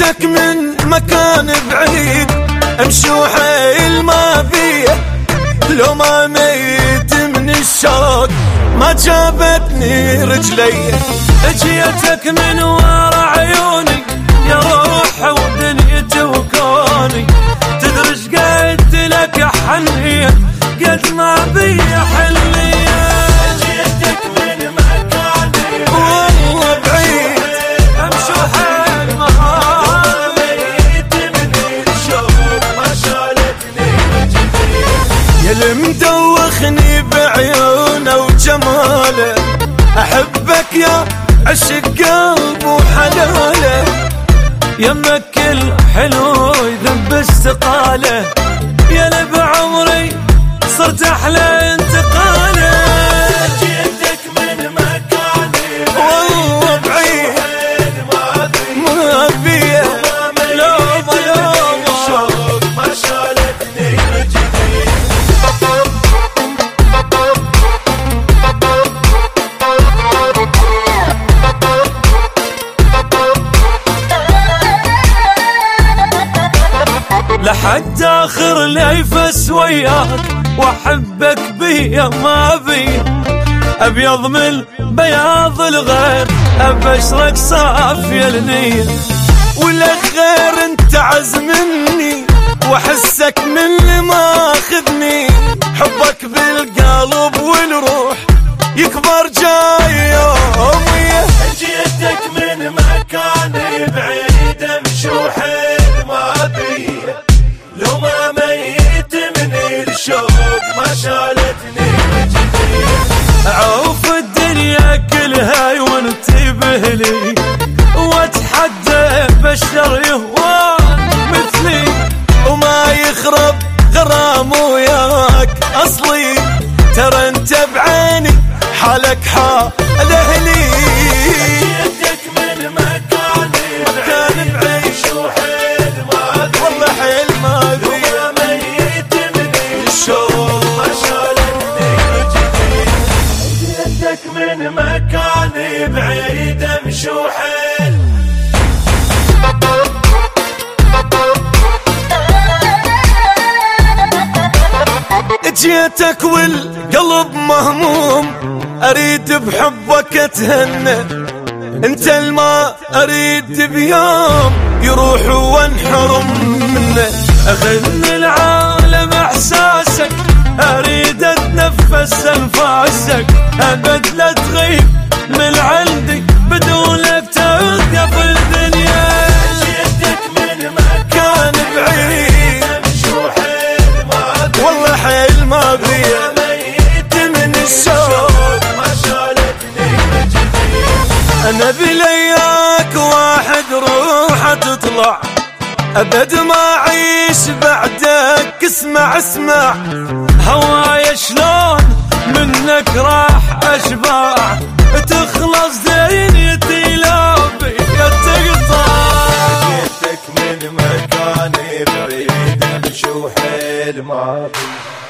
جيتك من مكان بعيد، امشي وحيل ما بيه، لو ما ميت من الشوق ما جابتني رجلي. جيتك من ورا عيوني يا روح ودنيتي وكوني، تدري ايش قلت لك يا حنية قد ما بي حنية. جيتك من مكاني والله بعيد، امشي وحيل ما ميت من الشوق ما شالتني رجلي. يا المدوخني بعيونه وجماله، احبك يا عشق قلب وحلاله، يمك الحلو يذب استقاله، يا لب عمري صرت احلى انتقاله. جيتك من مكاني والله بعيد، ما بيه لومه الشوق ما شالتني رجلي. لحد آخر ليفس وياك وأحبك بيا ما بي، أبيض من بياض الغير أبشرك صافية النية، ولك غير انت عز مني وحسك من ما خذني، حبك بالقلب والروح يكبر جاي يومي. جيتك من مكاني بعيد امشي وحيل ما بي، لو ما ميت من الشوق ما شالتني رجلي. عوف الدنيا كلها وانتبه لي، واتحدى بشر يهوان مثلي، وما يخرب غرام وياك اصلي، ترى انت بعيني حالك حال اهلي. جيتك من مكاني بعيش وحيل ما بي، والله حيل ما بي، وما ميت من الشوق ما شالتني رجلي. جيتك من مكاني بعيد امشي وحيل. جيتك والقلب مهموم، اريد بحبك اتهنى، انت الما اريد بيوم يروح وانحرم منه. اغني العالم احساسك، اريد اتنفس انفاسك، ابد لا تغيب من عندي بدونك توقف الدنيا. جيتك من مكان بعيد امشي وحيل ما بي، والله حيل ما بي، ميت من الشوق ما شالتني رجلي. انا بلياك واحد روحه تطلع، ابد ما اعيش بعدك، اسمع اسمع هواي شلون منك راح اشبع، تخلص دنيتي لو بيا تقطع. جيتك من مكاني بعيد امشي وحيل ما بي.